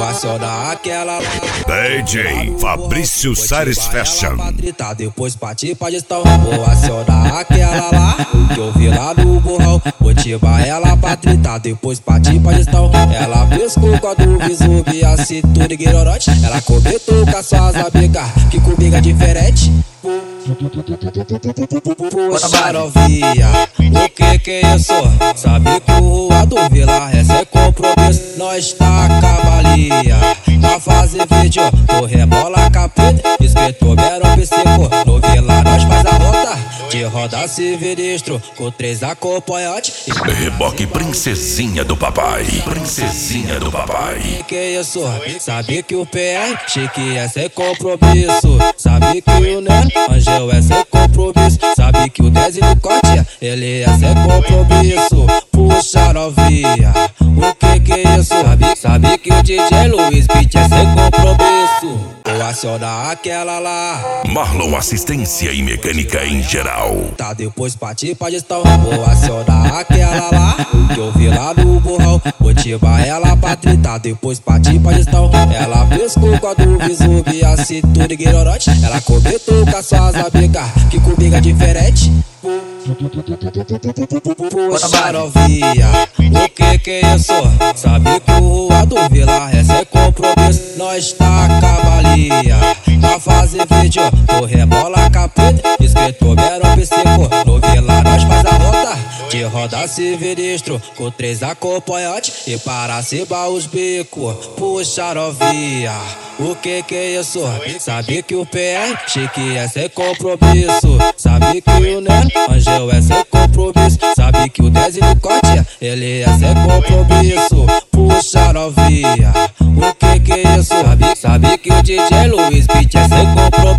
acionar aquela lá. DJ Fabrício Sares Fashion. Depois partir pra gestão. Vou acionar aquela lá que eu vi lá no burrão. Motivar ela pra tritar, depois partir pra gestão. Ela pescou com a do visu e a cintura ignorante. Ela comentou com as suas amigas que comigo é diferente. Poxa novinha, o que eu sou? Sabe que o Rua do Vila é compromisso. Nós tá cavalia pra fazer vídeo. Tu rebola capeta, escrito Verão Psico. No Vila nós faz a rota de roda sinistro com 3 acompanhantes. Reboque Princesinha do Papai. Princesinha do Papai. Que isso? Sabe que o PR chique é sem compromisso. Sabe que o Neno Angel é sem compromisso. Sabe que o 10 do corte ele é sem compromisso. Puxa novinha, o que é isso? Sabe que o DJ Luiz Beat é sem compromisso. Vou acionar aquela lá. Marlon Assistência e Mecânica em geral. Tá, depois partir pra gestão. Vou acionar aquela lá que eu vi lá no burrão. Motivar ela pra tritar, depois partir pra gestão. Ela pescou com a do visu e a cintura ignorante. Ela comentou com as suas amigas que comigo é diferente. Poxa novinha, o que eu sou? Sabe que o Rua do Vila é sem compromisso. Nós tá cavalia pra fazer vídeo. Tu rebola capeta, escrito Verão Psico. No Vila nós faz a rota de roda sinistro com 3 acompanhantes e para cima os bicos. Puxa novinha, o que é isso? Sabe que o PR chique é sem compromisso. Sabe que o Neno Angel é sem compromisso. Sabe que o 10 do corte ele é sem compromisso. Puxa novinha, o que é isso? Sabe que o DJ Luiz Beat é sem compromisso.